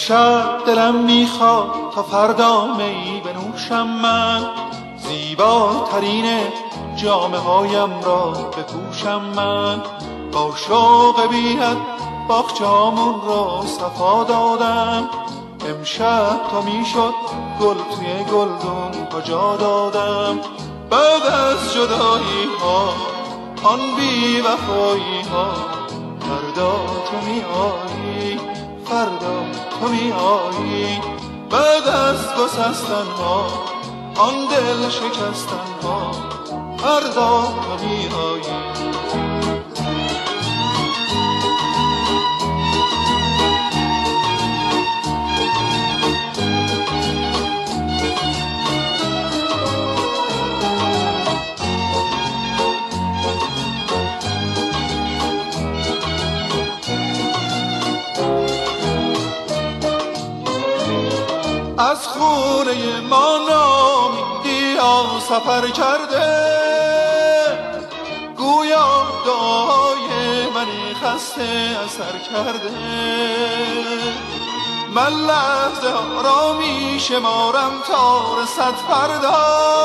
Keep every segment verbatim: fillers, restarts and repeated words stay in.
امشب دلم میخواد تا فردا می بنوشم من، زیباترین جامه هایم را بپوشم من. با شوق بی‌حد باغچه‌هامون را صفا دادم، امشب تا میشد گل توی گلدون کجا دادم. بعد از جدایی ها آن بی وفایی ها، فردا تو می آیی، فردا تو می آیی. بعد از گسستن ها آن دل شکستن ها، فردا تو می آیی. از خونه ما نامیدی سفر کرده، گویا دعای من خسته اثر کرده. من لحظه ها را می شمارم تا رسد فردا،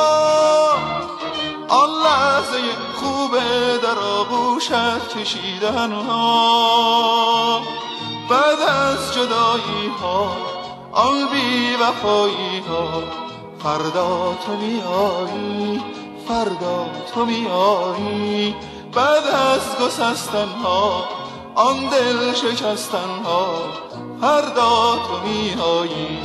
آن لحظه خوبه در آغوشت کشیدن ها. بعد از جدایی ها آن بی وفایی ها، فردا تو می آیی، فردا تو می آیی. بعد از گسستن ها آن دل شکستن ها، فردا تو می آیی.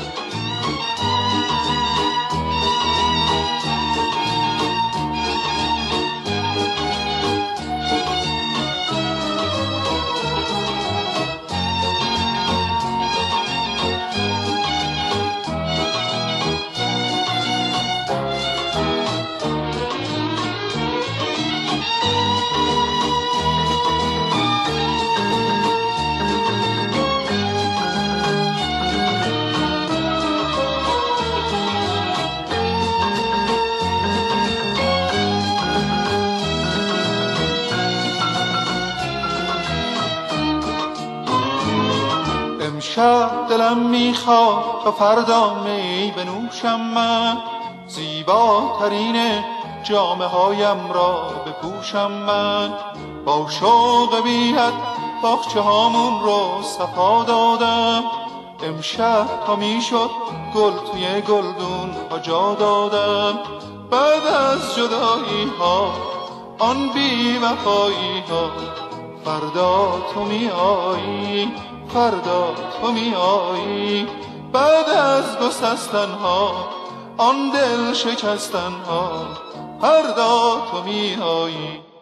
امشب دلم میخواد تا فردا می بنوشم من، زیباترین جامه هایم را بپوشم من. با شوق بی‌حد باغچه هامون رو صفا دادم، امشب تا میشد گل توی گلدون جا دادم. بعد از جدایی ها آن بی وفایی ها، فردا تو می آیی، فردا تو می آیی. بعد از گسستن ها آن دل شکستن ها، فردا تو می آیی.